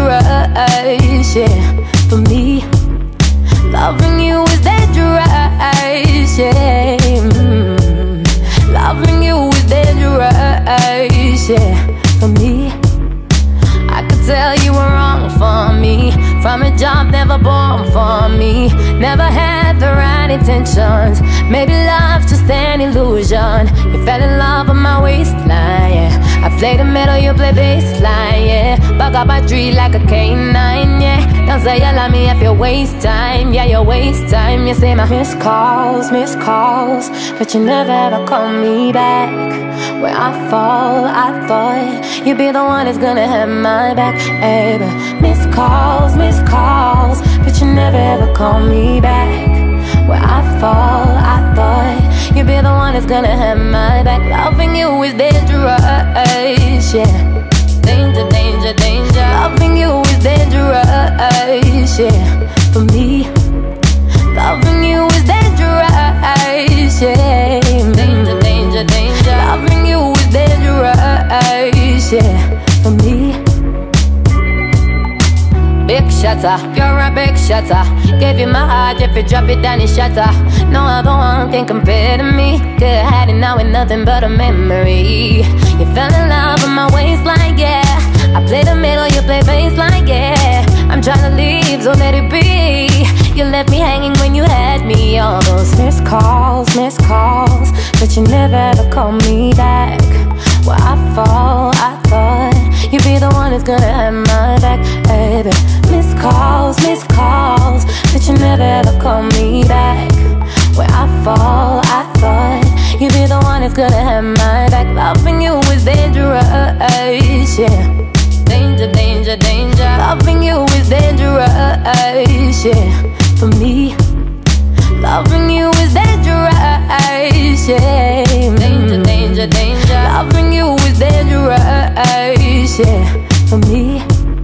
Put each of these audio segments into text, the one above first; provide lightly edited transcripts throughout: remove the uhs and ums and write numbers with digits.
dangerous, yeah, for me. Loving you is dangerous, yeah. Loving you is dangerous, yeah, for me. I could tell you were wrong for me. From a job never born for me. Never had the right intentions. Maybe love's just an illusion. You fell in love with my waistline, yeah. I play the middle, you play bassline, yeah. Bug up my tree like a canine, yeah. Don't say you love me if you waste time, yeah, you waste time. You say my missed calls, but you never ever call me back. Where I fall, I thought you'd be the one that's gonna have my back, baby. Missed calls, but you never ever call me back. Where I fall, I thought you'd be the one that's gonna have my back. Loving you is dangerous, yeah. Danger, danger, danger. Loving you is dangerous, yeah, for me. Loving you is dangerous, yeah. Danger, danger, danger. Loving you is dangerous, yeah, for me. Big shatter, you're a big shatter. Gave you my heart, if you drop it down, it shatter. No other one can compare to me. Could have had it now with nothing but a memory. You fell in love with my waistline, yeah. I play the middle, you play bassline, yeah. I'm trying to leave, so let it be. You left me hanging when you had me. All those missed calls, but you never ever call me back. Where I fall, I thought you'd be the one that's gonna have my back, baby. Missed calls, but you never ever call me back. Where I fall, I thought you'd be the one that's gonna have my back. Loving you is dangerous, yeah. Danger, danger, danger. Loving you is dangerous, yeah, for me. Loving you is dangerous, yeah. Danger, danger, danger. Loving you is dangerous, yeah, for me.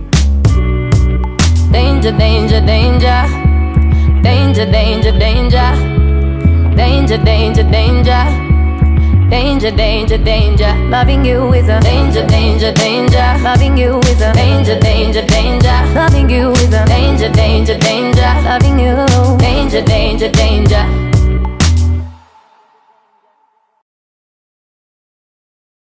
Danger, danger, danger. Danger, danger, danger. Danger, danger, danger. Danger, danger, danger. Loving you is a danger, danger, danger. Loving you is a danger, danger, danger. Loving you is a danger, danger, danger. Loving you, danger, danger, danger.